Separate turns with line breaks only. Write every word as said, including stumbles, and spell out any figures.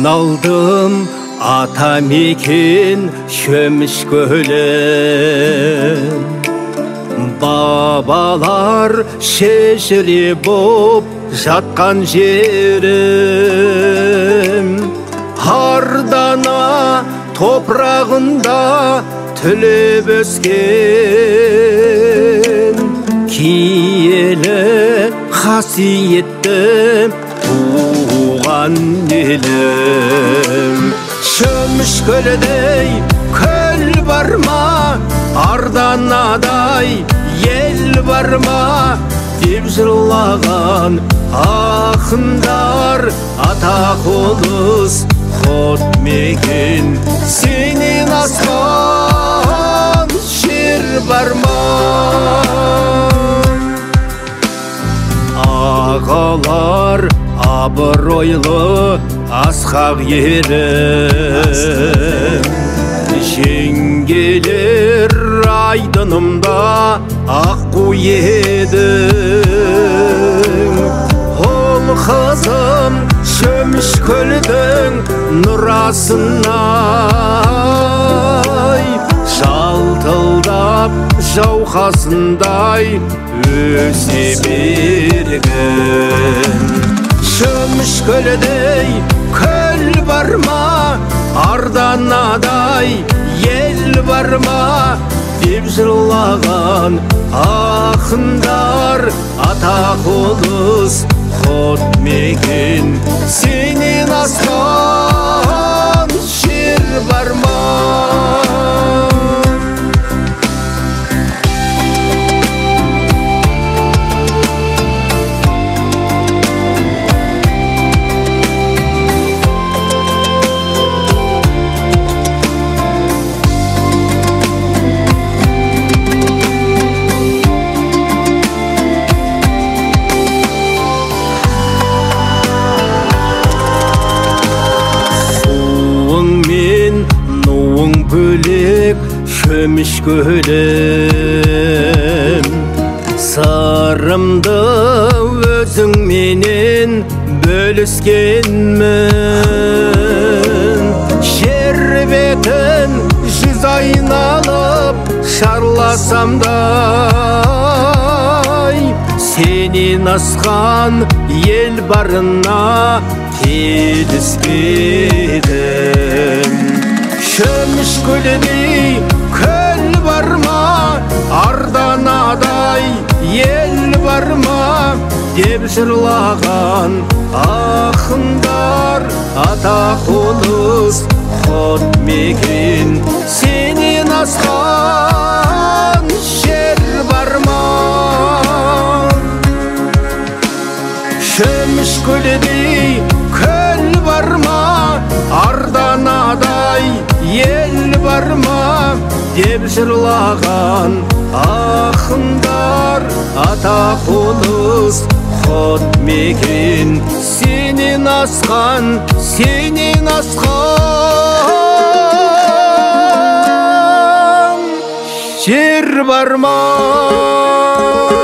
айналдым ата мекен шөміш көлі. Бабалар шежіре боп жатқан жерім, ардана топырағында түлеп өскен. Киелі қасиетті туған елім. Шөміш көлдей көл бар ма, арданадай ел бар ма деп жырлаған ақындар. Ата қоныс ход мекен, сенен асқан жер бар ма? Ағалар абыройлы асқақ ерім, жеңгелер айдынымда аққу едің. Ол қызым шөміш көлдің нұрасынай, жалтылдап жауқасындай өсе берген. Шөміш көлдей көл бар ма, арданадай ел бар ма деп жырлаған ақындар. Ата қоныс ход мекен, сенен асқан жер бар ма? Нуың бөлек шөміш көлім, сырымды өзіңменен бөліскенмін. Жер бетін жүз айналып шарласам дай, сенен асқан ел барына келіспедім. Шөміш көлдей көл бар ма, арданадай ел бар ма деп жырлаған ақындар. Ата қоныс ход мекен, сенен асқан жер бар ма? Шөміш көлдей көл бар ма, арданадай ел бар ма деп жырлаған ақындар. Ата қоныс ход мекен, сенен асқан, сенен асқан жер бар ма?